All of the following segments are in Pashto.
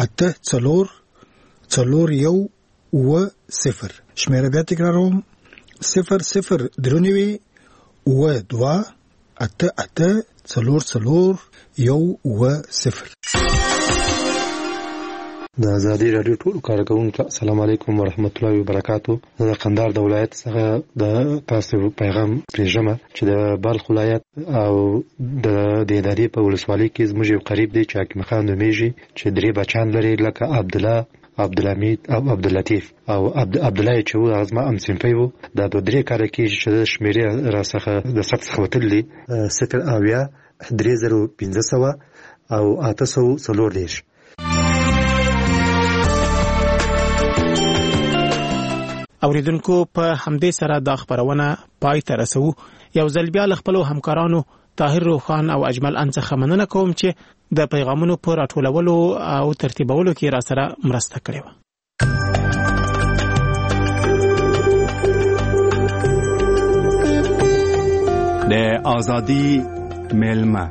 اته څلور یو و صفر. شمیره بیا تکراروم 00 درونوي و 2 اته څلور یو و صفر. د ازادي رادیو ټول کارکونکو السلام علیکم ورحمت الله وبرکاتو. د قندهار د ولایت څخه د تاسو پیغام پیژمه چې د بلخ ولایت او د ادارې په ولسوالۍ کې زموږ یو قریب دی چې حکیم خان نومیږي چې درې بچان لري لکه عبدالله، عبدالحمید او عبداللطیف او عبدالله چې و ازما ام سیمپی وو. دا د درې کار کې چې د شمیرې را څخه د ثبت څخه وتلې 0 او 840. اوریدونکو په همدې سره دا خبرونه پای ته رسو. یو ځل بیا له خپلو همکارانو طاهر روخان او اجمل ان څخه مننه کوم چې د پیغامونو په راټولولو او ترتیبولو کې را سره مرسته کړې وه. د ازادي ملما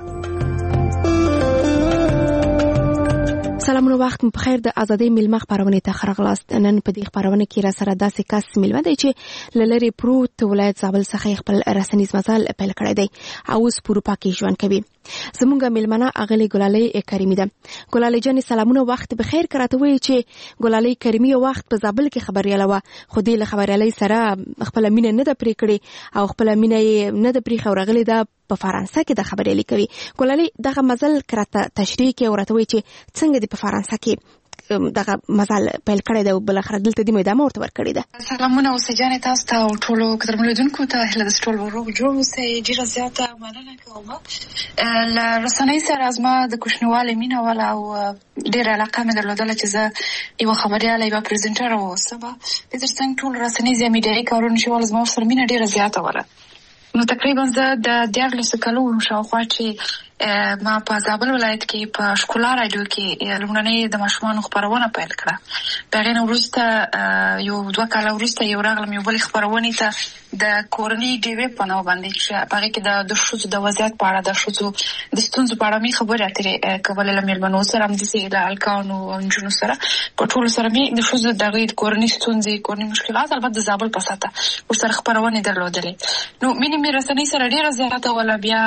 سلامونه، وخت مو بخیر. د ازادي ملما خبرونه ته راغلاست. نن په دې خبرونه کې را سره داسې کس ملما دی چې لری پروت ولایت زابل څخه خپل رسنیز مزل پیل کړی دی او اوس په اروپا کې ژوند کوي. زمونږ ملمنه اغلی ګلالۍ کریمي ده. ګلالۍ جان سلامونه، وخت بخیر. کراته وی چې ګلالۍ کریمي وخت په زابل کې خبرياله و، خو دې له خبريالۍ سره خپل مینه نه ده پرې کړې او خپل مینه نه ده پرې خورغلې ده په فرانسه کې د خبريالۍ کوي. ګلالۍ دغه مزل کراته تشریح کې ورته وی چې څنګه د په فرانسه کې دغه مزل پیل کړی دی او بل اخر دلته د میدان ورته ورکړی ده. سلامونه اوسجانې تاسو ته او ټولو قدرمنونکو ته هله د ټول ورو جوړ اوسئ. ډیره زیاته مننه کوم. ل رسنۍ سره ازما د کوښنوالې مینه ولا او ډیره علاقه مې درلودله چې زه یو خبرياله یو پریزنټر اوسم. د ترڅنګ ټول رسنۍ زموږ میډیایي کارونه چې ول زما سره مینه ډیره زیاته وره. نو تقریبا زه د 14 کلونو شاوخوا چې ما په زابل ولایت کې په شکولا رادیو کې لومړنۍ د ماشومانو خبرونه پیل کړه. هغه نو وروسته یو 2 کال وروسته یو راغلم یو بل خبرونه ته د کورنۍ ډیوی په نو باندې چې هغه کې د شوزو د وضعیت په اړه د شوزو د ستونزو په اړه می خبرې اترې کولې لمر منو سره هم د سیل الکانو او جنو سره په ټول سره می د شوزو د غید کورنۍ ستونزې کورنۍ مشکلات البته د زابل په ساته ورسره خبرونه درلودلې. نو مې رسنۍ سره ډیره زیاته ولا بیا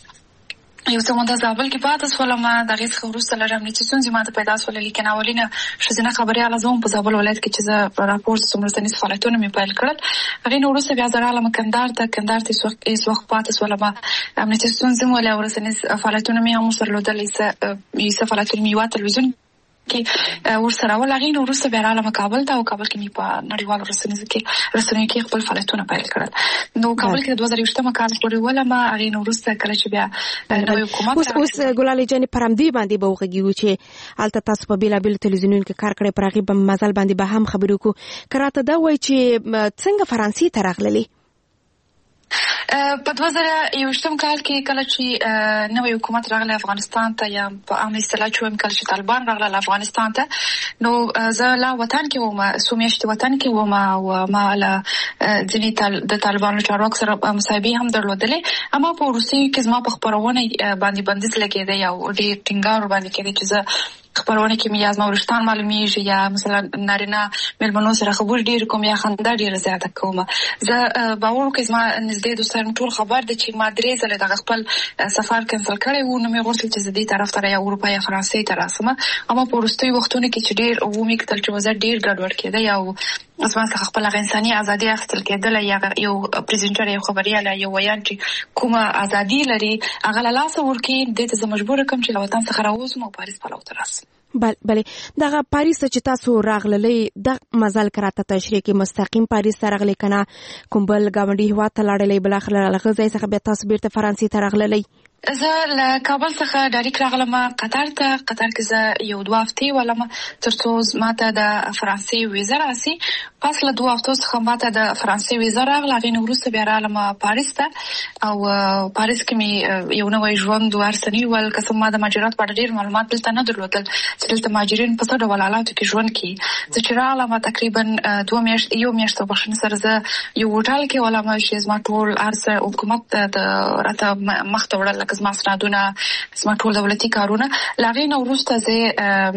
یو څه مونږ زابل کې پاتې سولم دغه څه وروسته لرم چې څنګه ماته پیدا سول لیکن اولینه شزنه خبري علازم په زابل ولایت کې چې زه راپورټ سمرستنی فعالیتونه مې پیل کړل. هغه نو وروسته بیا زراله کندهار ته وخت پاتې سولم امنیتي څنګه ولا ورسنی فعالیتونه مې هم سره لودلې یې فعالیتونه مې وا تلویزیون کې ورسره ولغین وروسته بیا رااله کابل ته او کابل کې مې په نړیوالو رسنیو کې خپل فعالیتونه پیل کړل. نو کابل کې 2020 کال پورې ولما هغه نو وروسته کله چې بیا نوې حکومت اوس ګلالۍ جان پرمدی باندې به وغږیږي چې الته تاسو په بیلابل تلویزیونونو کې کار کړی پر هغه مزل باندې به هم خبرو کو کراته دا وای چې څنګه فرانسې ته راغللی په 2021 کال کې کله چې نوې حکومت راغله افغانستان ته یا په عام اصطلاح چې کله چې طالبان راغله افغانستان ته نو زه لا وطن کې وم سومیشت وطن کې وم او ما له ځینې د طالبانو چارواکو سره مصاحبه هم درلودلې اما په روسي کې زما په خبرونه باندې بندیز لګېده یا ډېر ټینګار باندې کېده چې زه خبرونه کې مې ازما ورشتان معلومیږي یا مثلا نارینه ملمنو سره خبر ډیر کوم یا خندا ډیر زیاته کوم. زه باور کوم زما نږدې دوستان ټول خبر دي چې ما درې ځله د خپل سفر کینسل کړی و نو مې غوښتل چې زه دې طرف ته یا اروپا یا فرانسې ته راسم اما په وروستي وختونو کې چې ډیر و مې کتل چې وزه ډیر ګډوډ کېده یا ازما څخه خپل انساني ازادي اخیستل کېدل یا یو پریزنټر یو خبرياله یو ویان چې کومه ازادي لري هغه له لاسه ورکی د ته مجبور کوم چې وطن څخه راوځم او پاریس په لور راسم. بله دغه پاریس چې تاسو راغللې د مزل کراته تشریح کې مستقیم پاریس ته راغلي کنه کوم بل گاونډي هوا ته لاړلې بل اخر لغه ځای څخه به تاسو بیرته فرانسې ته راغللې؟ زه له کابل څخه ډایرکټ راغلم قطر کې زه یو 2 هفتې ولم ترڅو ماته د فرانسې ویزا راسي. پس له 2 هفتو څخه ماته د فرانسې ویزا راغله غوښنه وروسته بیا راغلم پاریس ته او پاریس کې مې یو نوې ژوند ورسنی ول قسم ما د مهاجرت په اړه ډیر معلومات دلته نه درلودل چې دلته مهاجرین په څه ډول حالاتو کې ژوند کوي. زه چې راغلم تقریبا 2 میاشتې بخښنه سره زه یو هوټل کې ولم چې زما ټول ارزه حکومت د راته مخ ته وړل زما سرادونه زما ټول دولتي کارونه لاغې نو وروسته زه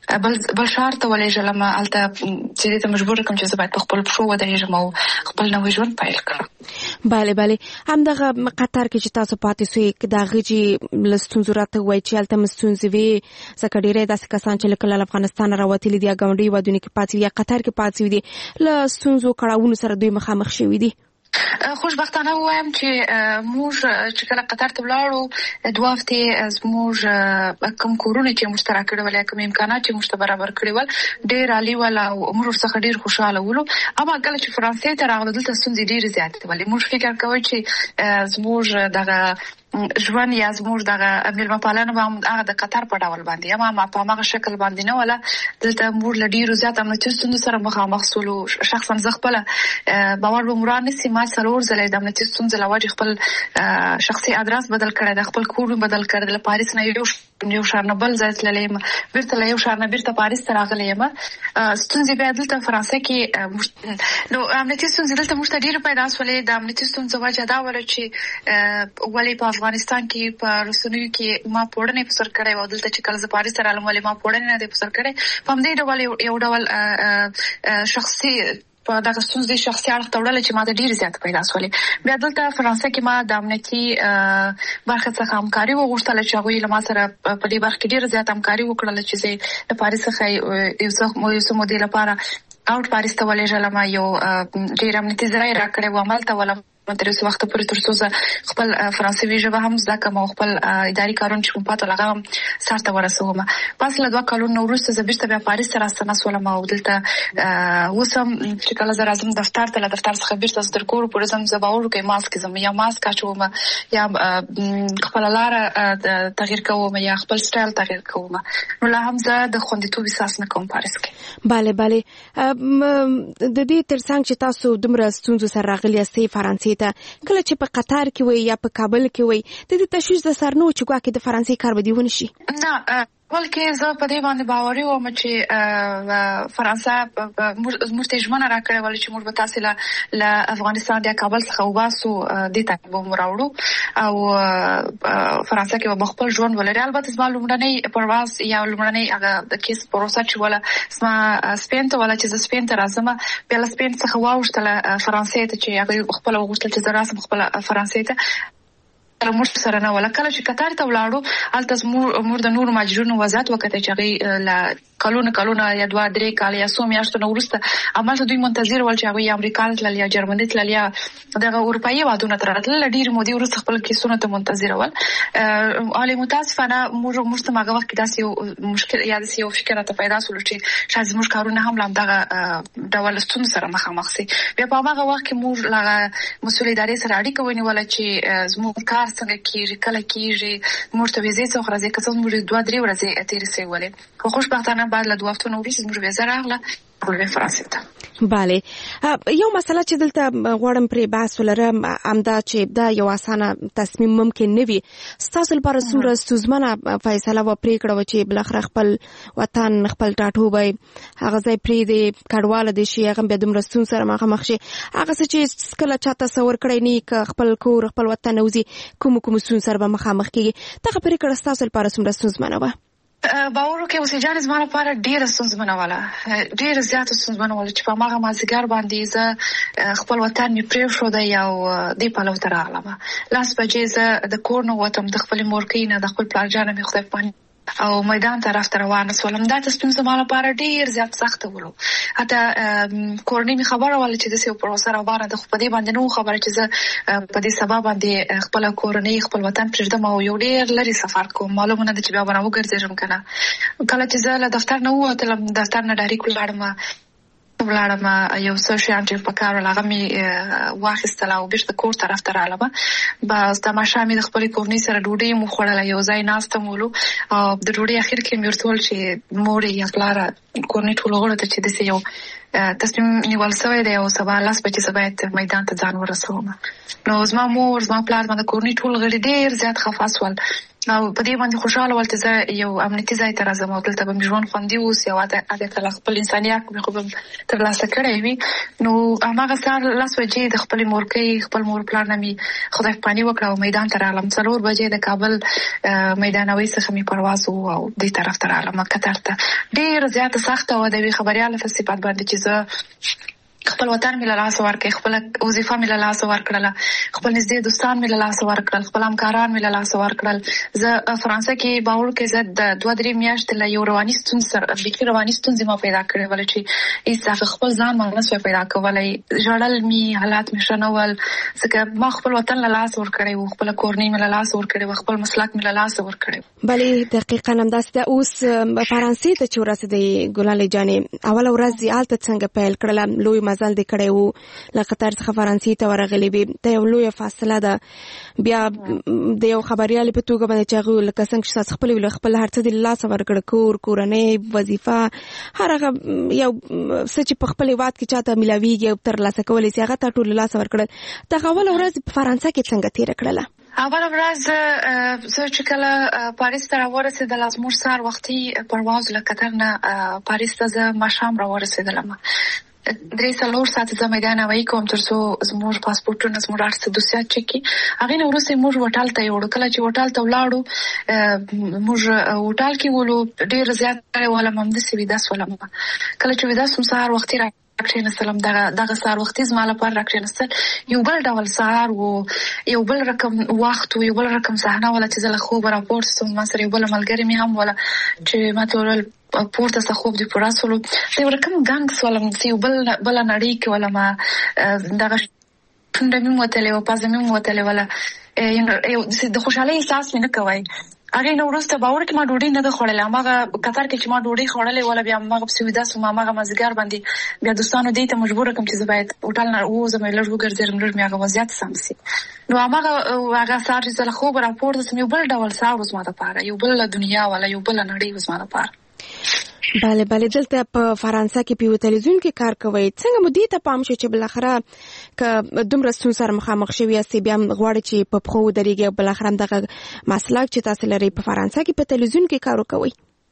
بل شهر ته ولېږلم هلته چې دې ته مجبور کړم چې زه باید په خپل پښو ودرېږم او خپل نوی ژوند پیل کړم. بله همدغه قطر کې چې تاسو پاتې سوئ د هغې چې له ستونزو راته ووایي چې هلته مو ستونزې وې ځکه ډېری داسې کسان چې لکه له افغانستانه راوتلي دي یا ګاونډي هېوادونو کې پاتې دي یا قطر کې پاتې شوي دي له ستونزو کړاوونو سره دوی مخامخ شوي دي. خوشبختانه ووایم چې موږ چې کله قطر ته ولاړو 2 هفتې زموږ کوم کورونه چې موږ ته راکړي ول یا کوم امکانات چې موږ ته برابر کړي ول ډېر عالي ول او موږ ورڅخه ډېر خوشحاله ولو. اما کله چې فرانسې ته راغلو دلته ستونزې ډېرې زیاتې ولې موږ فکر کوو چې زموږ دغه ژوند یا زموږ دغه میلمه پالنه به هغه د قطر په ډول باندې اما په هغه شکل باندې نه ولا دلته موږ له ډېرو زیات امنیتي ستونزو سره مخامخ سولو. شخصا زه خپله باور به مراد نسي ما 4 ځله د امنیتي ستونزو له وجې خپل شخصي ادرس بدل کړی د خپل کور بدل کړی د پاریس نه یو شهر نه بل ځای تللی یم بیرته له یو شهر نه بیرته پاریس ته راغلی یم. ستونزې بیا دلته فرانسې کې نو امنیتي ستونزې دلته موږ ته ډېرې پیدا شولې. د امنیتي ستونزو وجه دا وله چې ولې په افغانستان کې په رسنیو کې ما پوړنې په سر کړی و دلته چې کله زه پاریس ته رالم ولې ما پوړنې نه دی په سر کړی په همدې ډول یو ډول شخصي په دغه ستونزې شخصي اړخ ته وړله چې ما ته ډېرې زیاته پیدا شولې. بیا دلته فرانسې کې ما د امنیتي برخې څخه همکاري وغوښتله چې هغوی له ما سره په دې برخه کې ډېره زیاته همکاري وکړله چې زه د پاریس څخه یو څه مودې لپاره اوټ پاریس ته ولېږلم. یو ډېر امنیتي ځای یې راکړی و همالته ولم تر اوسه وخته پورې تر څو زه خپل فرانسوي ژبه هم زده کړم او خپل اداري کارونه چې کوم پاته هغه هم سر ته ورسوم. پس له 2 کلونو وروسته زه بیرته بیا پاریس ته راستنه شولم او دلته اوس هم چې کله زه راځم دفتر ته له دفتر څخه بیرته تر کور پورې ځم زه باور وکړم ماسک ځم یا ماسک اچوم یا خپل لاره تغییر کوم یا خپل سټایل تغییر کوم. نو لا هم زه د خوندیتوب احساس نه کوم پاریس کې. بله د دې ترڅنګ چې تاسو دومره ستونزو سره راغلي یاستئ فرانسې ته کله چې په قطر کې وي یا په کابل کې وي د دې تشویش د سر نه و چې ګواکې د فرانسې کار به دې ونه شي؟ نه بلکې زه په دې باندې باوري وم چې فرانسه موږ ته ژمنه راکړې وه چې موږ به تاسې له افغانستان یا کابل څخه وباسو دې ته به مو راوړو او فرانسه کې به خپل ژوند ولري. البته زما لومړنی پرواز یا لومړنی هغه د کیس پروسه چې وله زما سپین ته وله چې زه سپین ته راځم بیا له سپین څخه واوښتله فرانسې ته چې هغوی خپله وغوښتل چې زه راسم خپله فرانسې ته موږ سره نه ولا. کله چې قطر ته ولاړو هلته موږ د نورو مهاجرینو وضعیت وکتل چې هغوی له کلونه یا 2-3 کاله یا څو میاشتو نه وروسته همالته دوی منتظر ول چې هغوی امریکا ته تلل یا جرمني تلل یا دغه اروپایي هېوادونو ته راتلل. ډېرې مودې وروسته خپل کیسونو ته منتظر ول. حالې متاسفانه موږ ته هغه وخت کې داسې یو مشکل یا داسې یو فکر راته پیدا شول چې شاید زموږ کارونه هم له همدغه ډول ستونزو سره مخامخ شي. بیا په هغه وخت کې موږ له مسؤل ادارې سره اړیکه ونیوله چې زموږ کار څنګه کېږي کله کېږي موږ ته ویزې څوک راځي که څه موږ 2-3 ورځې تېرې شوې ولې خو خوشبختانه بعد له 2 هفتو نه وروسته زموږ ویزه راغله فرانسې ته. بله یو مسله چې دلته غواړم پرې بحث ولرم همدا چې دا یو اسانه تصمیم ممکن نه وي. ستاسو لپاره څومره ستونزمنه فیصله و پرېکړه وه چې بالاخره خپل وطن خپل ټاټوبی هغه ځای پرېږدي کډواله دې شي هغه بیا دومره ستونزو سره مخامخ شي هغه څه چې کله چا تصور کړی نه که خپل کور خپل وطن نه وځي کومو ستونزو سره به مخامخ کېږي دغه پرېکړه ستاسو لپاره څومره ستونزمنه وه؟ باور وکړئ اوسې جان زما لپاره ډېره ستونزمنه وله ډېره زیاته ستونزمنه وله چې په هماغه مازدیګر باندې زه خپل وطن مې پرېښودی او دې پلو ته راغلم. 10 بجې زه د کور نه ووتم د خپلې مورکۍ نه د خپل پلارجان مې خدای پاک او میدان طرف ته روانه شولم. دا تصمیم زما لپاره ډېر زیات سخته ولو. حتی کورنۍ مې خبره وله چې داسې یو پروسه روانه ده خو په دې باندې نه وه خبره چې زه په دې سبا باندې خپله کورنۍ خپل وطن پرېږدم او یو ډېر لرې سفر کوم. معلومه نه ده چې بیا به نه وګرځېږم که نه. کله چې زه له دفتر نه ووتلم دفتر نه ډایرکټ ولاړم یو څه شیان چې پکار ول هغه مې واخیستل او بیرته کور طرف ته رالم. بس د ماښام مې د خپلې کورنۍ سره ډوډۍ مو خوړله یو ځای ناسته مولو او د ډوډۍ اخر کې مې ورته وویل چې مور یا پلاره کورنۍ ټولو غړو ته چې داسې یو تصمیم نیول شوی دی او سبا 10 بجې زه باید میدان ته ځان ورسوم. نو زما مور زما پلار زما د کورنۍ ټول غړي ډېر زیات خفه شول او په دې باندې خوشاله ولته زه یو امنیتي ځای ته راځم او دلته به مې ژوند خوندي اوس یو عادت خپل انساني حق مې خو به ترلاسه کړی وي. نو هماغه سهار 10 بجې د خپلې مورکۍ خپل مور پلار نه مې خدای پاني وکړه او میدان ته رالم. 4 بجې د کابل میدانوي څخه مې پرواز او دې طرف ته رالم قطر ته. ډېر زیاته سخته وه د یوې خبریاله په صفت باندې چې زه خپل وطن مې له لاسه ورکړ، خپل وظیفه مې له لاسه ورکړله، خپل نږدې دوستان مې له لاسه ورکړل، خپل همکاران مې له لاسه ورکړل. زه فرانسه کې باور کې زه د 2-3 میاشتې له یو رواني ستونزې سره بیخي رواني ستونزې ما پیدا کړې ولې چې هیڅ خپل ځان ما نه شوی پیدا کولی. ژړل مې، حالات مې ښه نه ول ځکه ما خپل وطن له لاسه ورکړی و، خپله کورنۍ مې له لاسه ورکړې وه، خپل مسلک مې له لاسه ورکړی و. بلې دقیقاً همداسې ده. اوس فرانسې ته چې ورسېدې ګلالۍ جانې، اوله ورځ دې هلته څنګه پیل کړله؟ لوی مزل دې کړی و، له قطر څخه فرانسې ته ورغلې وې، دا یو لویه فاصله ده. بیا د یو خبریالې په توګه باندې چې هغه لکه څنګه چې تاسو خپل خپل هر څه د لاسه ورکړه، کور، کورنۍ، وظیفه، هر هغه یو څه چې په خپل هېواد کې چاته میلاویږي او ترلاسه کولی شي هغه ته ټول لاسه ورکړل. دغه اوله ورځ په فرانسه کې څنګه تېره کړله؟ اوله ورځ زه چې کله پاریس ته راورسېدله، زموږ سهار وختي پرواز له قطر نه پاریس ته زه ماښام راورسېدلم. 3-4 ساعته زه میدان هوایي کوم تر څو زموږ پاسپورټونه زموږ هر څه دوسیات چک کړي. هغې نه وروسته موږ هوټل ته یوړو. کله چې هوټل ته ولاړو موږ هوټل کې ولو، ډېر زیات ولم همداسې ویده شولم. کله چې ویده شوم سهار وختي راکښېنستلم. دغه سهار وختي زما لپاره راکښېنستل یو بل ډول سهار و، یو بل رقم وخت و، یو بل رقم صحنه وله چې زه له خوبه راپورته شوم. ما سره یو بله ملګرې مې هم وله چې ما ته وویل پورته څه خوب دې پوره شولو. د یو رقم ګنګ شولم چې یو بله نړۍ کې ولم، دغه شونډه مې وتلې وه، پزه مې وتلې وله، د خوشحالۍ احساس مې نه کوی. هغې نه وروسته باور کې ما ډوډۍ نه ده خوړلې. هماغه قطر کې چې ما ډوډۍ خوړلې وله بیا هماغه پسې ویده شوم. هماغه مازدیګر باندې بیا دوستانو دې ته مجبوره کړم چې زه باید هوټل نه ووځم، لږ وګرځېدم، لږ مې هغه وضعیت سم شي. نو هغه سهار چې زه له خوبه راپورته شوم یو بل ډول سهار و زما دپاره، یو بله دنیا وله، یو بله نړۍ و زما دپاره. بله دلته په فرانسه کې په یو تلویزیون کې کار کوئ، څنګه مو دې ته پام شو چې بالاخره که دومره ستونزو سره مخامخ شوي یاستئ بیا هم غواړئ چې په پښو ودرېږئ او بالاخره همدغه مسلک چې تاسو لرئ په فرانسه کې په تلویزیون کې کار وکوئ؟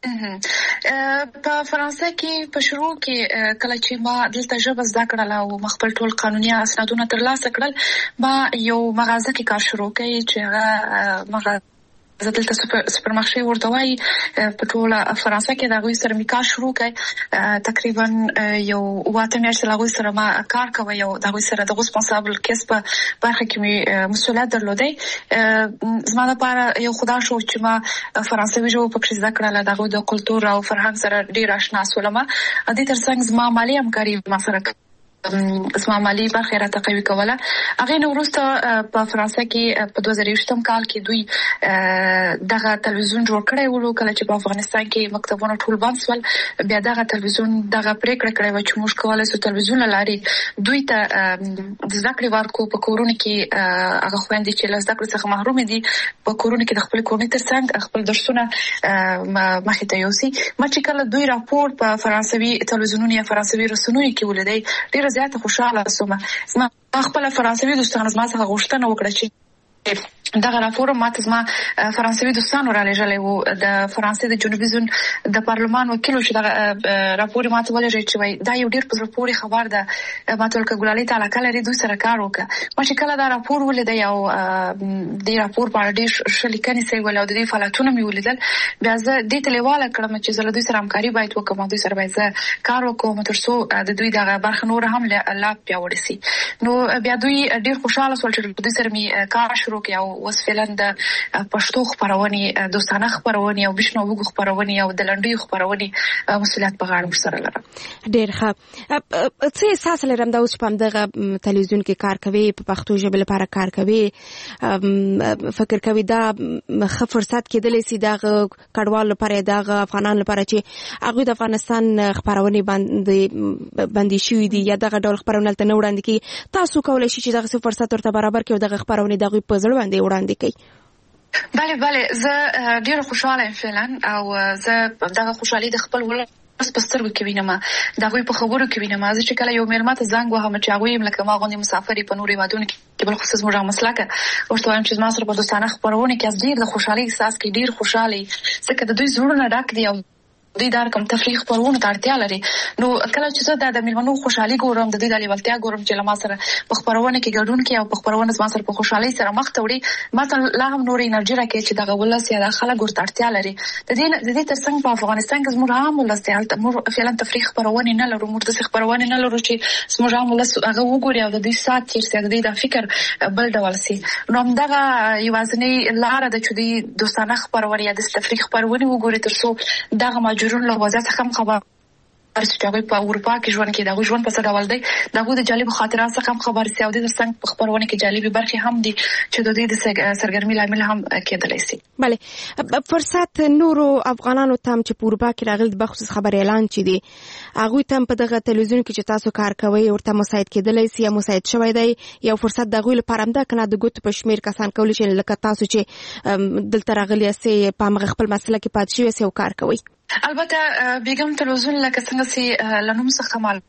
په فرانسه کې په شروع کې کله چې ما دلته ژبه زده کړله او ما خپل ټول قانوني اسنادونه ترلاسه کړل، ما یو مغازه کې کار شروع کړی چې هغه زه دلته سوپرمارشې ورته وایي. په ټوله فرانسه کې د هغوی سره مې کار شروع کړی. تقریبا یو 8 میاشتې له هغوی سره ما کار کوی او د هغوی سره د ریسپانسابل کیس په برخه کې مې مسؤلیت درلودی. زما لپاره یو خدا شو چې ما فرانسوي ژبه پکې زده کړله، د هغوی د کلتور او فرهنګ سره ډېر اشنا شولم. دې تر څنګ زما مالي همکاري ما سره زما مالي برخه راته قوي کوله. هغې نه وروسته په فرانسه کې په 2020 کال کې دوی دغه تلویزیون جوړ کړی و. کله چې په افغانستان کې مکتبونه ټول بند شول، بیا دغه تلویزیون دغه پرېکړه کړې وه چې موږ کولی شو تلویزیون له لارې دوی ته د زده کړې ورکړو. په کورونو کې هغه خویندې چې له زده کړې څخه محرومې دي په کورونو کې د خپلې کورنۍ تر څنګ خپل درسونه مخې ته یوسي. ما چې کله دوی راپور په فرانسوي تلویزیونونو یا فرانسوي رسنیو کې ولیدی، ډېره زیاته خوشحاله شوم. زما خپله فرانسوي دوستانو زما څخه غوښتنه وکړه چې دغه راپور ماته زما فرانسوي دوستانو را لېږلی و. د فرانسې د جنوبي زون د پارلمان وکیل چې دغه راپور ماته ولېږی چې وایي دا یو ډېر په زړه پورې خبر ده، ما ته ویل که ګلالۍ ته علاقه لري دوی سره کار وکړه. ما چې کله دا راپور ولیدی او دې راپور په اړه ډېر ښه لیکنې سوي ول او د دوی فعالیتونه مې ولیدل، بیا زه دې ته لیواله کړم چې زه له دوی سره همکاري باید وکړم او دوی سره باید زه کار وکړم تر څو د دوی دغه برخه نور هم لا پیاوړې شي. نو بیا دوی ډېر خوشحاله شول چې دوی سره مې کار شروع کړی او اوس فعلا د پښتو خپرونې، دوستانه خپرونې او بشنو وګو خپرونې او د لنډیو خپرونې مسؤلیت په غاړه ورسره لرم. ډېر ښه. څه احساس لرم دا اوس په همدغه تلویزیون کې کار کوي، په پښتو ژبې لپاره کار کوي، فکر کوي دا ښه فرصت کېدلی شي دغه کډوالو لپاره، دغه افغانانو لپاره چې هغوی د افغانستان خپرونې بندي شوي دي یا دغه ډول خپرونه هلته نه وړاندې کېږي، تاسو کولی شئ چې دغسې فرصت ورته برابر کړئ او دغه خپرونې د هغوی په زړه باندې وړاندې کړئ؟ بله زه ډېره خوشحاله یم فعلا او زه دغه خوشحالي د خپل ولس پستر کې وینم دا غوي په خبرو کې وینم چې کله یو میرمن ته زنګ وهم چې هغه یې لکه ما غوندي مسافر په نوري وادونه کې بل خصوص موږ مسلکه ورته وایم چې ما سره په دوستانه خبرونه کې ډیر د خوشحالي احساس کې ډیر خوشحالي ځکه د دوی زړونه ډک دي او دوی دا کوم تفریح خبرونه ته اړتیا لري نو کله چې زه د میلمنو خوشحالي ګورم د دوی د لیوالتیا ګورم چې لما سره په خبرونه کې ګډون کوي او په خبرونه ما سره په خوشحالي سره مخ ته وړي ما ته لا هم نور انرژي راکړي چې دغه ولس یا د خلک ورته اړتیا لري د دې ترڅنګ په افغانستان کې زموږ عام ولس ته موږ فعلا تفریح خبرونه نه لرو موږ د خبرونه نه لرو چې زموږ عام ولس هغه وګوري او د دې سات چې د دې د فکر بل ډول سي نو دغه یوازنی لار د چې د دوستانه خبرونه یا د تفریح خبرونه وګوري ترڅو دغه ماجورون له وضعیت خبر چې په اروپا کې ژوند کې دا ژوند په څه ډول دی دا د جالب خاطرات څخه خبر سي او د څنګه په خبرونه کې جالب برخې هم دي چې د دې د سرګرمي لامل هم کېدلی سي. بله فرصت نورو افغانانو تم چې په اروپا کې راغلي د بخصوص خبر اعلان چي دي هغه تم په دغه تلویزیون کې چې تاسو کار کوي ورته مساعد کېدلی سي یا مساعد شوی دی یو فرصت د غوی لپاره هم ده کنه د ګوت په شمیر کسان کولی شي لکه تاسو چې دلته راغلي سي په مغ خپل مسله کې پات شوی سي او کار کوي. البته بیګم تلویزیون لکه څنګه چې لنوم څخه مال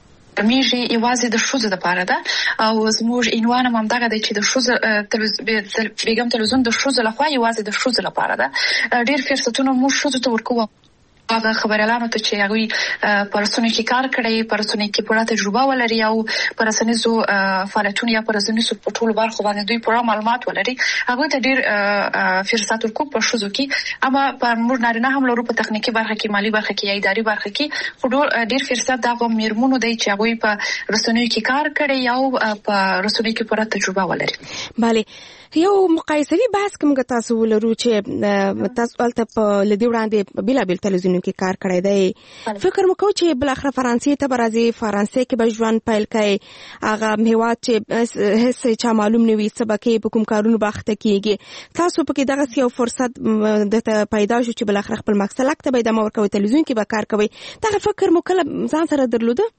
میږي یوازې د شوزو لپاره ده او زموږ عنوان هم دغه دی چې د شوزو بیګم تلویزیون د شوزو لخوا یوازې د شوزو لپاره ده ډیر فرصتونه موږ شوزو ته ورکوو هغه خبريالانو ته چې هغه پرسونی کې کار کړی پرسونی کې پوره تجربه ولري او پرسنیزو فعالیتونه یا پرسنیزو په ټول برخو باندې دوی پوره معلومات ولري هغه ته ډیر فرصت ورکو په شوزو کې اما په موږ نارینه هم لرو په تخنیکی برخه کې مالی برخه کې یا اداري برخه کې خو ډیر فرصت دغه میرمنو دی چې هغه په رسنیو کې کار کړی او په رسنیو کې پوره تجربه ولري. بله یو مقایسوي بحث کوم تاسو ولرو چې تاسو البته په لدی وړاندې بلا تلویزیون کې کار کړی دی فکر مکو چې بل اخر فرانسې ته برازي فرانسې کې به ژوند پیل کړي هغه هیواد چې هیڅ چا معلوم نه وي سبکه په کوم کارونو باخته کیږي تاسو په کې دغه یو فرصت د پیدا شو چې بل اخر خپل مقصد لکه به د مورکوي تلویزیون کې به کار کوي دغه فکر مو کله ځان سره درلوده؟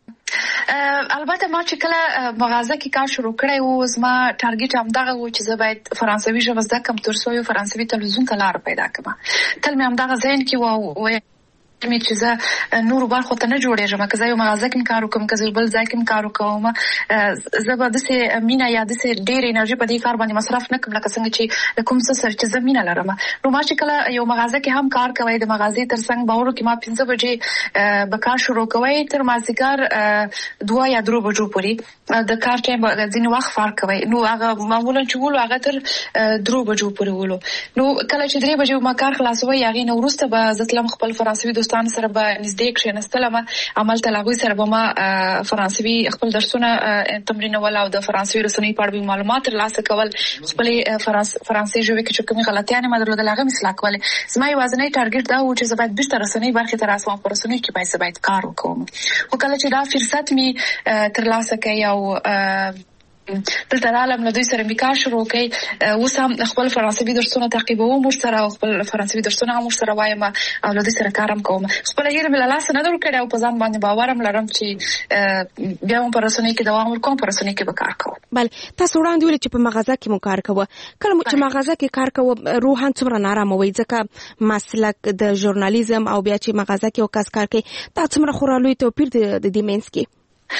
البته ما چې کله مغازه کې کار شروع کړی و زما ټارګټ هم دغه و چې زه باید فرانسوي ژبه زده کړم ترڅو یو فرانسوي تلویزیون ته لار پیدا کړم تل مې هم دغه ذهن کې و مې چې زه نور برخو ته نه جوړېږم که زه یو مغازه کې کار وکم که زه بل ځای کې کار وکوم زه به داسې مینه یا داسې ډېر انرژي په دې کار باندې مصرف نه کړم لکه څنګه چې کوم څه سره چې زه مینه لرم نو ما چې کله یو مغازه کې هم کار کوي د مغازې ترڅنګ به ورو کې ما 5 بجې به کار شروع کوي تر مازدیګر 2 یا 3 بجو پورې د کار ټایم ځینې وخت فرق کوي نو هغه معمولا چې ولو هغه تر 3 بجو پورې ولو نو کله چې 3 بجې ما کار خلاصوي هغه نو وروسته به زتلم خپل فرانسوي دوستان سره به نږدې کښېنستلم عمل ته لاغوي سره به ما فرانسوي خپل درسونه تمرینول او د فرانسوي رسنۍ په اړه معلومات ترلاسه کول خپل فرانسوي ژبه کې چې کومې غلطیانې ما درلودل هغه اصلاح کول زما یوازینی ټارګټ دا و چې زه باید بیرته رسنۍ برخې ته راسم په رسنۍ کې باید کار وکړم خو کله چې دا فرصت می ترلاسه کړی او دلته عالم له دوی سره میکار شروع کړي اوس هم خپل فرانسوي درسونه تعقیبوم سره او خپل فرانسوي درسونه هم سره وایم او له دوی سره کارم کوم خپل هیله مل لاس نه درکړم او په ځان باندې باورم لرم چې بیا هم پر رسنۍ کې دوام ورکوم پر رسنۍ کې به کار کوم. بله تاسو وړاندې ویل چې په مغازه کې مو کار کوو کله چې مغازه کې کار کوو روحان څومره نارامه وي ځکه مسلک د ژورنالیزم او بیا چې مغازه کې وکاس کار کوي دا څومره خورالوي توپیر د دې مینس کې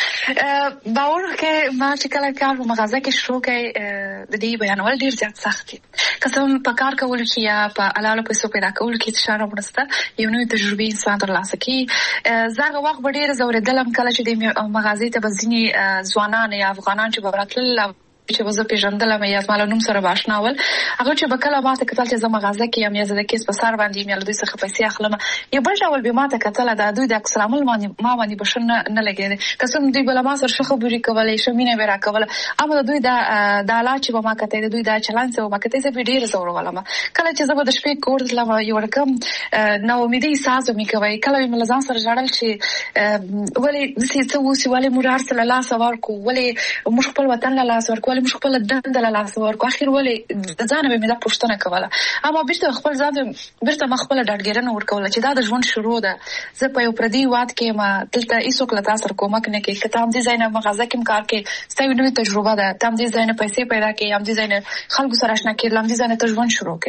باور کې ما چې کله کار په مغازه کې شروع کړی د دې بیانول ډیر زیات سخت دي قسم په کار کول کې یا په حلالو پیسو پیدا کول کې اشاره ورسته یو نوې تجربه انسان ترلاسه کوي زغه وخت به ډیر زوردلم کله چې د مغازې ته بزینی ځوانان یا افغانان چې براتل چې وزه پیژندلم یا زما له نوم سره باشنا ول هغه چې بکله ما ته کتل چې زما مغازه کې یم یا زه د کیس په سر باندې یم دوی څخه پیسې اخلم یو بل ډول به ما ته کتل دا دوی د اکسلام ما باندې بشن نه لګیږي قسم دوی بل ما سره شخه بوري کولای شمینه ورا کوله اما دوی دا لا چې ما کته دوی دا چلان څه ما کته زه ډیر زور ولم کله چې زه د شپې کور لم یو رقم نو امیدي احساس مې کوي کله مې لزان سره جوړل چې ولې دې څه وسی ولې مرار سره لا سوار کو ولې مش خپل وطن لا سوار کو مش خپل دند له لاس ورکو اخر ولې ځان به مې دا پوښتنه کوله اما بیرته خپل ځان بیرته خپل ډاډګرنه ورکول چې دا د ژوند شروع ده زه په یو پردي واد کې ما دلته هیڅوک له تاسو کومک نه کوي کته هم دې ځای نه مغازه کې کار کې ستاسو نوې تجربه ده تم دې ځای نه پیسې پیدا کوي هم دې ځای نه خلکو سره آشنا کېدل هم دې ځای نه ژوند شروع کوي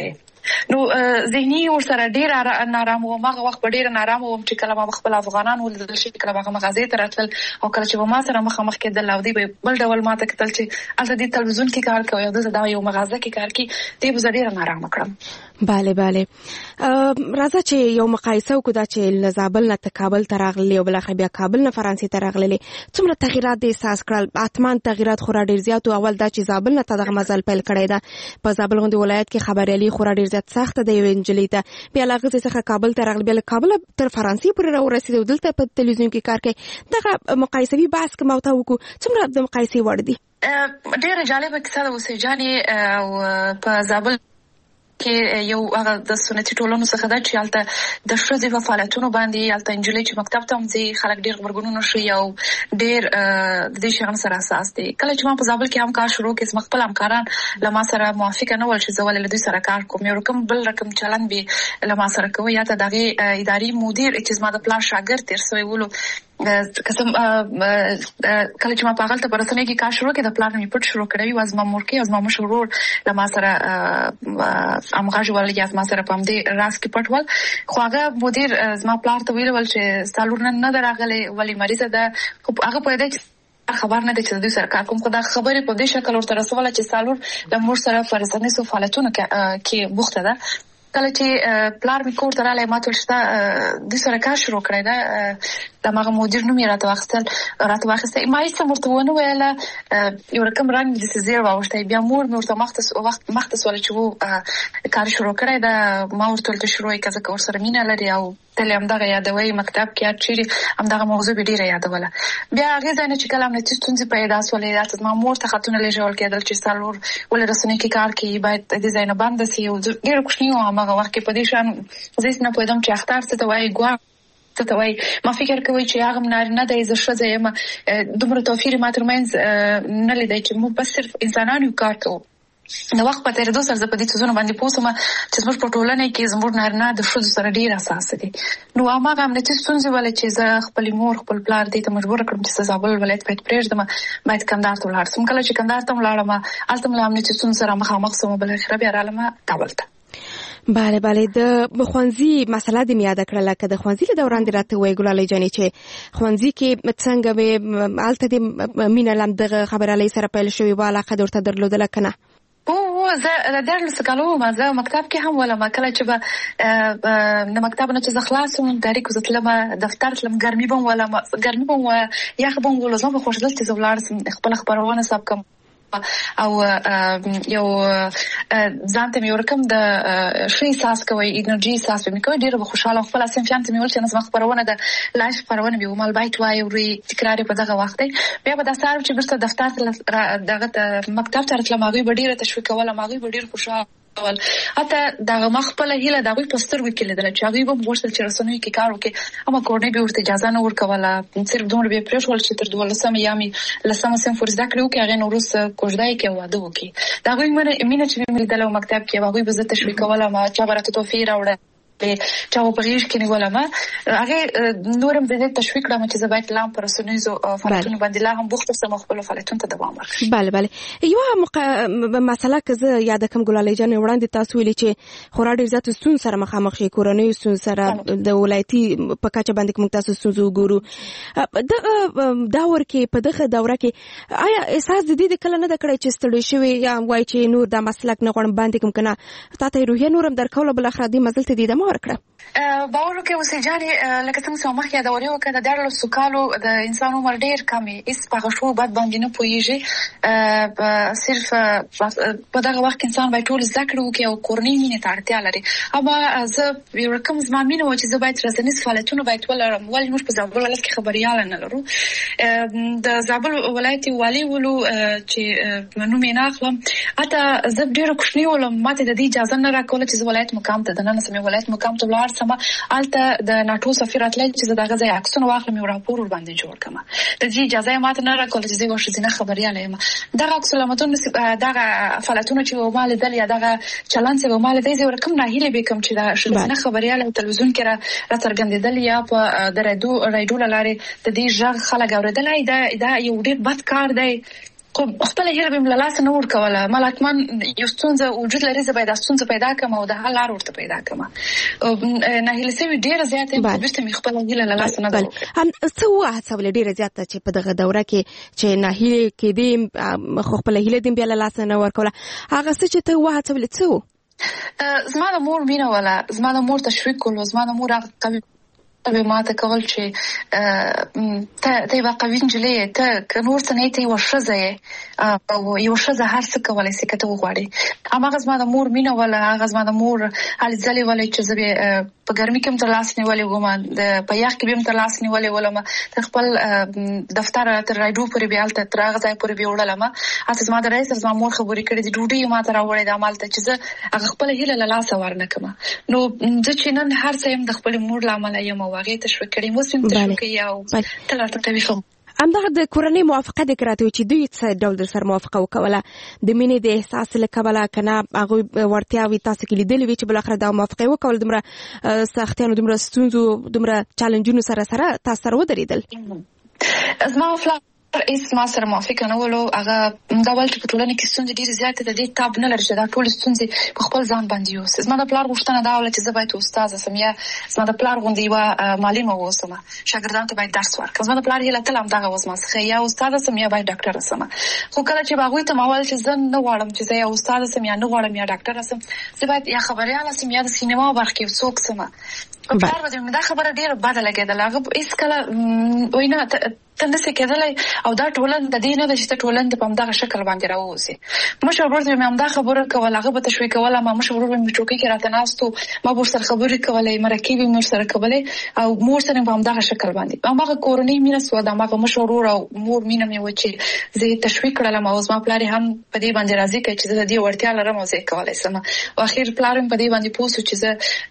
نو ذهني ورسره ډیر نارام وم. هغه وخت ډیر نارام وم چې کله ما خپل افغانان ولدل شي، کله هغه مغازې ته راتلل او کله چې ما سره مخامخ کېدل او دی بل ډول ما ته کتل چې الته د تلویزیون کې کار کوي او د یو مغازه کې کار کوي، دی به ډیر نارام کړم. bale راځه چې یو مقایسه وکړو دا چې له زابل نه کابل ته راغلي او بل اخر بیا کابل نه فرانسې ته راغلي، څومره تغیرات د احساس کړل؟ اتمان تغیرات خورا ډیر زیات او اول دا چې زابل نه دغه مزل پیل کړی دا په زابل غونډه ولایت کې خبريالي خورا ډیر زیات سخت دی انجلی ته، بیا لغه څخه کابل ته راغلی، بیا کابل تر فرانسې پورې راورسېد، دلته په تلویزیون کې کار کوي. دغه مقایسوي بحث کوم او ته وکړو څومره د مقایسې وړ دي؟ ډیر جالبه کیسه ده وسېجاني. او په زابل کې یو هغه د سنتي ټولنو څخه ده چې الته د ښځې په فعالیتونو باندې الته انجلۍ چې مکتب ته ځي خلک ډیر غبرګونونه شي او ډیر د دې شیانو سره اساس دي. کله چې ما په زابل کې هم کار شروع کړ، زما خپل همکاران له ما سره موافق نه ول چې زه ولې له دوی سره کار کوم، یو رقم بل رقم چلند به له ما سره کوي، یا ته دغه اداري مدیر چې زما د پلان شاګرد تیر سوی ولو قسم کله چې ما په هغه پرسنۍ کې کار شروع کړ، د پلان می پټ شروع کړی و، زما مور کې زما مشورور له ما سره امغاج ول یا زما سره پام دي راس کې پټ ول، خو هغه مدیر زما پلان ته ویل چې ستالور نه درغله ولی مریضه ده، هغه په دې خبر نه دی چې دوی سره کار کوم. خو دا خبرې په دې شکل ورته رسوله چې ستالور د مور سره فرزانه سو فعالیتونه کې بوخته ده. کله چې پلار می کور ته رااله ما ته شته د سره کار شروع کړی دا د ماغه مدیر نوم یې راته واخیسته ما هیڅ مرته ونه ویله، یو رقم رنګ د سزیر واوښته، بیا مور مې ورته مختص ول چې وو کار شروع کړی دا ما ورته ول شروع یې کزه کور سره مینه لري او تل هم دغه یادوي مکتب کې چیرې هم دغه موضوع به ډیره یادوله. بیا هغه ځای نه چې کله امنیتي ستونزې پیدا شولې راته ما مور ته خطونه لېږل کېدل چې څلور ولې رسنۍ کې کار کوي باید د ځای نه بند شي او ډېر کوچنی و هغه وخت کې په دې شان زه نه پوهېدم چې اختر څه ته وایي ګوا ته وایي. ما فکر کوي چې هغه نارینه دی زه ښځه یم، دومره توپیر ما ترمنځ نه لیدی چې موږ بس صرف انسانان یو کار کوو. د وخت په تېرېدو سره زه په دې څیزونو باندې پوه شوم چې زموږ په ټولنه کې زموږ نارینه د ښځو سره ډېر اساس دي. نو هماغه امنیتي ستونزې ولې چې زه خپلې مور خپل پلار دې ته مجبوره کړم چې زه زابل ولایت باید پرېږدم، باید کندهار ته ولاړ شم. کله چې کندهار ته ولاړم هلته مې له امنیتي ستونزو سره مخامخ شوم، بالاخره بیا رالم کابل ته. بله د ښوونځي مسله دې مې یاده کړله، که د ښوونځي له دوران دې راته ووایې ګلالۍ جانې چې ښوونځي کې څنګه وې، هلته دې مینه له همدغه خبرالۍ سره پیل شوې وه، علاقه دې ورته درلودله که نه؟ زه د 14 کالو وم، زه مکتب کې هم ولم. کله چې به د مکتب نه چې زه خلاص وم ډایرکټ زه تلم دفتر تلم، ګرمي به ولم، ګرمي به یخ به ولم، زه به خوښېدل چې زه ولاړ شم خپله خپرونه ثبت کړم او یو ځان ته مې یو رقم د ښه احساس کوي، انرژي احساس به مې کوي، ډېره به خوشحاله خپل صنفیانو ته مې ویل چې نن زما خپرونه د لایف خپرونه به ومال باید وایي وري تکرار په دغه وخت دی. بیا به دا سهار چې بیرته دفتر ته دغه مکتب ته راتلم هغوی به ډېره تشویق کولم، هغوی به ډېر خوشحاله حتی دغه ما خپله هیله د هغوی په سترګو کې لیدله چې هغوی به غوښتل چې رسنیو کې کار وکړي، اما کورنۍ به ورته اجازه نه ورکوله، صرف دومره به یې پرېښول چې تر 12 یا مې 10 صنف پورې زده کړې وکړي، هغې نه وروسته کوژده یې کړي او واده وکړي. د هغوی مینه چې مې لیدله په مکتب کې هغوی به زه تشویق کولم، چا به راته تحفې راوړه، چا په غیږ کې نیولم، هغې نورم زه دې تشویق کړم چې زه باید لا هم په رسنیزو فعالیتونو باندې لا هم بوخته شم او خپلو فعالیتونو ته دوام ورکړم. بله یوه مسله که زه یاده کړم ګلالۍ جانې، وړاندې تاسو ویلي چې خورا ډېر زیاتو ستونزو سره مخامخ شئ، کورنیو ستونزو سره د ولایتي په کچه باندې که موږ تاسو ستونزې وګورو. دغه دور کې په دغه دوره کې آیا احساس د دې کله نه ده کړی چې ستړی شوې یا وایي چې نور دا مسلک نه غواړم باندې کوم که نه تا ته روحیه نور هم درکوله بالاخره دې مزل ته دې ادامه ورکړه؟ باور وکړئ وسېجانې لکه څنګه چې مخکې یادورې وکړه د 14 کالو د انسان عمر ډېر کم وي، هېڅ په هغه شو بد باندې نه پوهېږي، صرف په دغه وخت کې انسان باید ټول زده کړې وکړي او کورنۍ مینې ته اړتیا لري. اما زه یو رقم زما مینه وه چې زه باید رسنیز فعالیتونه باید ولرم، ولې موږ په زابل ولایت کې خبریاله نه لرو. د زابل ولایت والي ولو چې نوم یې نه اخلم، حتی زه ډېره کوچنۍ ولم، ما ته د دې اجازه نه راکوله چې زه ولایت مقام ته دننه سم، ولایت مقام ته ولاړ سم، هلته د ناټو سفیر راتلی چې زه دغه ځای عکسونه واخلم یو راپور ورباندې جوړ کړم، د دې اجازه یې ما ته نه راکوله چې زه یوه ښځینه خبریاله یم. دغه عکس العملونه دغه فعالیتونه چې به ما لیدل یا دغه چلند چې به ما لیدی، زه یو رقم ناهیلې به کوم چې د ښځینه خبریاله تلویزیون کې راڅرګندېدل یا په د راډیو له لارې د دې غږ خلک اورېدلی، دا یو ډېر بد کار دی خپل هیله به ملالاس نه ور کوله ملاتمن یو ستونزه وجود لري زه باید ستونزه پیدا کړم او د حل لار ورته پیدا کړم نه هیله سوي ډیره زیاته په بیرته می خپل هیله لالاس نه ده هم څه وخت ولې ډیره زیاته چې په دغه دوره کې چې نه هیله کې دې خپل هیله دې بیا لالاس نه ور کوله هغه څه چې ته وخت ولې څه زما د مور مینه ولا زما د مور تشویق کول زما د مور هغه به ما ته کول چې ته به قوي نجلې ته نور څه نه ته وشزه او یو شزه هر څه کولای شي کته وغواړي هغه زما د مور مینه ولا هغه زما د مور علي ځلې ولې چې زه په ګرمي کې هم تر لاس نیولې وم د په یخ کې به هم تر لاس نیولې ولم تر خپل دفتر تر راډیو پورې بیا تل تر هغه ځای پورې به وړلم اته زما د رئیس زما مور خبرې کړې دي ډوډۍ ما ته راوړې د عمل ته چې زه هغه خپل هیله له لاسه ورنکم نو د چې نن هر څه هم د خپل مور لامل یم واغې تشویق کړي مو سم تشویق یو تل ته ویښم همدغه د کورنۍ موافقه د کراته چې دوی څه ډول در سره موافقه وکوله د مینې د احساس لکوله کنه هغه ورتیاوي تاسو کې لیدلې وی چې بل اخر دا موافقه وکول دمره سختیانو دمره ستونزو دمره چالنجونو سره تاسو سره ودرېدل زما اس ما سره موافقه نه ولو هغه دا ول چې په ټولنه کې ستونزې ډېر زیاتې د دې تاب نه لري چې دا ټول ستونزې په خپل ځان باندې یوسي زما د پلار غوښتنه دا ول چې زه باید استاد سم یا زما د پلار غوندې یو معلم اوسم شاګردانو ته باید درس ورکړم زما د پلار یې لته هم دا وسمه څخه یا استاد سم یا باید ډاکټر سم خو کله چې باغوي ته ماول چې زه نه غواړم چې زه یا استاد سم یا نه غواړم یا ډاکټر سم زه باید یا خبريال سم یا د سینما برخه کې څوک سم په پلار باندې دا خبره ډېره بده لګېدله هغه هیڅ کله وینا تنده کېدلای او دا ټولن د دې نه د شته ټولن په همدغه شکل باندې راوځي مشر ورته مې همدا خبره کوله هغه به تشویق کوله ما مشر ورته مې چوکۍ کې راته ناستو ما ور سره خبرې کولې مرکبي مور سره کولې او مور سره په همدغه شکل باندې هغه کورنۍ مینه سو دا هغه مشر ورته او مور مینه مې و چې زه تشویق کړم او زما پلار هم په دې باندې راضي کړ چې زه دې ورتیا لرم او زه کولای شم او اخر پلار هم په دې باندې پوسو چې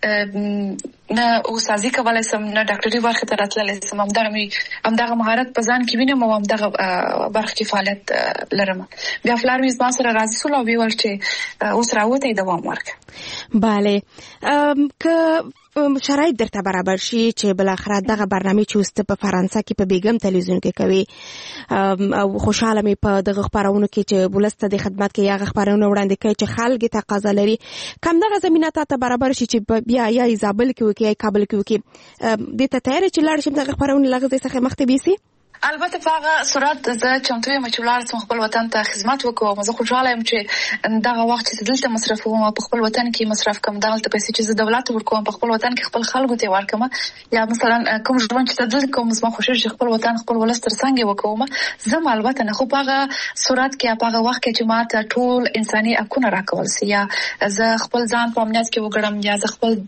زه نه او سازي کولای شم نه ډاکټري برخه ته راتللی شم همدغه مهارت په ځان کې وینم او همدغه برخه کې فعالیت لرم بیا فلار مې زما سره راضي سول او ویل چې اوس راوته دوام ورک bale که شرایط درته برابر شي چې بل اخر دغه برنامه چې اوس په فرانسه کې په بیګم تلویزیون کې کوي او خوشاله مې په دغه خبرونو کې چې ولسته د خدمت کې هغه خبرونه وړاندې کوي چې خلک تقاضا لري کم دغه زمينه ته برابر شي چې بیا یا ایزابل کې وکي یا کابل کې وکي د ته تیار چې لاړ شم دغه خبرونه لغزه څخه مخته بيسي البته په هغه صورت زه چمتو یم چې ولر خپل وطن ته خدمت وکړم زه خوشاله یم چې دغه وخت چې دلته مصرف کوم په خپل وطن کې مصرف کوم دلته پیسې چې دولت ورکوم په خپل وطن کې خپل خلکو ته ورکوم یا مثلا کوم ژوند چې دلته کوم زما خوشاله چې خپل وطن خپل ولست تر څنګه وکوم زه البته نه خو په هغه صورت کې په هغه وخت کې چې ماته ټول انساني حقوق راکول سي یا زه خپل ځان په امنیت کې وګړم یا زه خپل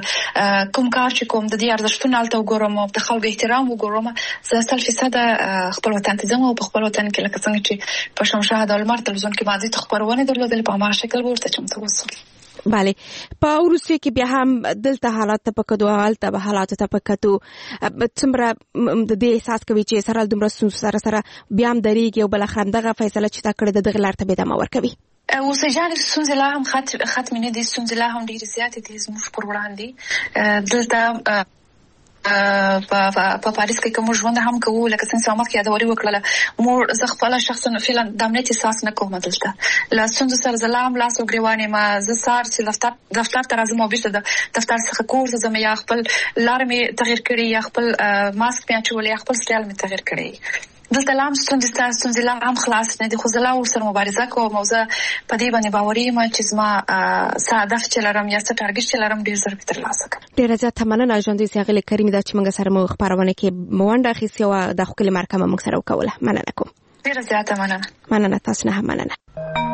کوم کار چې کوم د دې ارزښتونو الته وګورم او د خلکو احترام وګورم زه 100% خپل وطن ته ځم او په خپل وطن کې لکه څنګه چې په شمشاد او لمر تلویزیون کې باندې تخبرونه درلودل په ما شکل ورته چمتو وسو bale په روسیه کې بیا هم دلته حالات ته پکدو حالت به حالات ته پکتو څومره د دې احساس کوي چې سره دومره سره بیا هم درېږي او بل اخر دغه فیصله چې تا کړې د لار ته به دمه ورکوي اوسېجان ستونزې لا هم ختم نه دي ستونزې لا هم ډېرې زیاتې دي زموږ پر وړاندې دلته په پاریس کې کوم ژوند هم کوو لکه څنګه چې ما کې یادوري وکړه مور زه خپل شخصا فعلا د امنیت احساس نه کوم دلته لا څنګه سره زلام لاس او ګریوانې ما زه سار چې دفتر ته راځم او بیرته د دفتر څخه کور ته ځم یا خپل لار مې تغیر کړی یا خپل ماسک مې اچولې یا خپل سټایل مې تغیر کړی دلته لام ستونزې لا هم خلاص نه دي خو زه لا ورسره مبارزه کوم او زه په دې باندې باوري یم چې زما هدف چې لرم یا څه ټارګټ چې لرم ډېر ژر ترلاسه کړم ډېره زیاته مننه ژوندۍ سیاغلې کریمې دا چې موږ سره مو خبرونه کې موانده اخیستې او د خپل مرکه موږ سره وکوله مننه کوم ډېره زیاته مننه تاسو نه هم مننه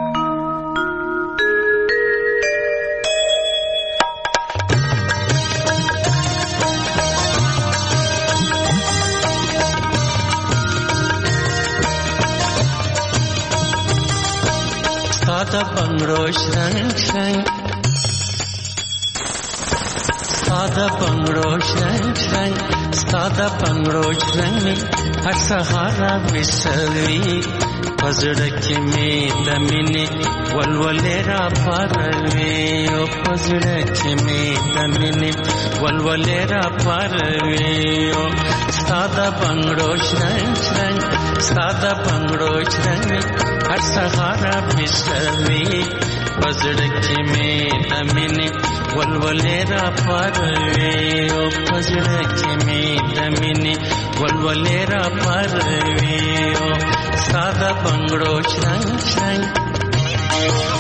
ساده بنگروش رنگ رنگ ساده بنگروش رنگ رنگ ساده بنگروش رنگ هر سهارا بسوی پزړه می دمنی ولولې را پاروي او پزړه می دمنی ولولې را پاروي او ساده بنگروش رنگ رنگ ساده بنگړو چرنګ هر سهار بسوي پزړه کې مې دمنه ولولې را پروي او پزړه کې مې دمنه ولولې را پروي او ساده بنگړو چرنګ